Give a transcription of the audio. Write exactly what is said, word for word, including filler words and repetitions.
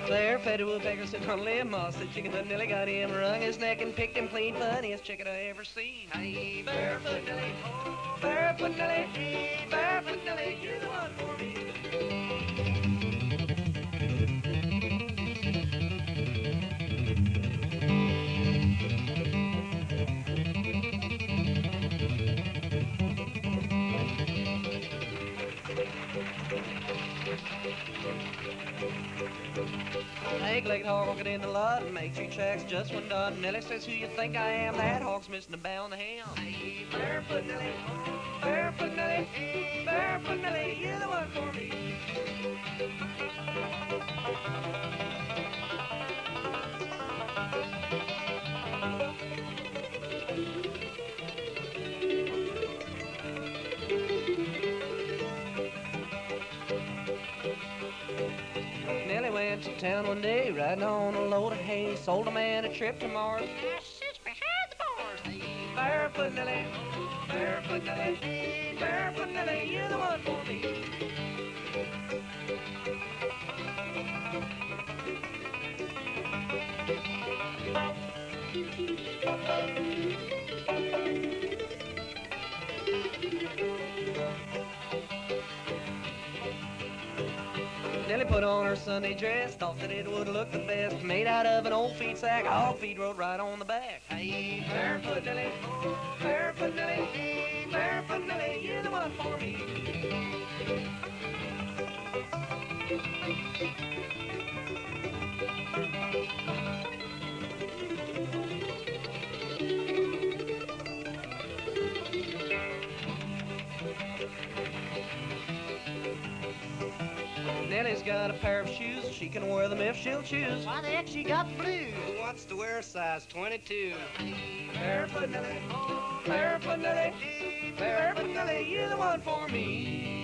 There, Fetty Woodpecker sitting on a limb, moss. The chicken foot Nelly got him, wrung his neck and picked him clean. Funniest chicken I ever seen. Hey, Barefoot Nelly, oh, Barefoot Nelly, hey, Barefoot Nelly, you're the one for me. Eight-legged hog walking in the lot and make three tracks just one dot. Nelly says, who you think I am? That hog's missing a bow on the ham. Hey, Barefoot Nelly, oh, Barefoot Nelly, hey, Barefoot Nelly, you're the one for me. Nelly went to town one day, riding on a load of hay. Sold a man a trip to Mars. Now sits behind the bars. Hey, Barefoot Nelly, oh, Barefoot Nelly, hey, Barefoot Nelly, you're the one for me. Nelly put on her Sunday dress, thought that it would look the best. Made out of an old feed sack, hog feed wrote right on the back. Hey, Barefoot Nelly, oh, Barefoot Nelly, hey, Barefoot Nelly, you're the one for me. Nelly's got a pair of shoes, she can wear them if she'll choose. Why the heck she got the blues? Who wants to wear size twenty-two? Barefoot Nelly, oh, Barefoot Nelly, Barefoot Nelly, you're the one for me.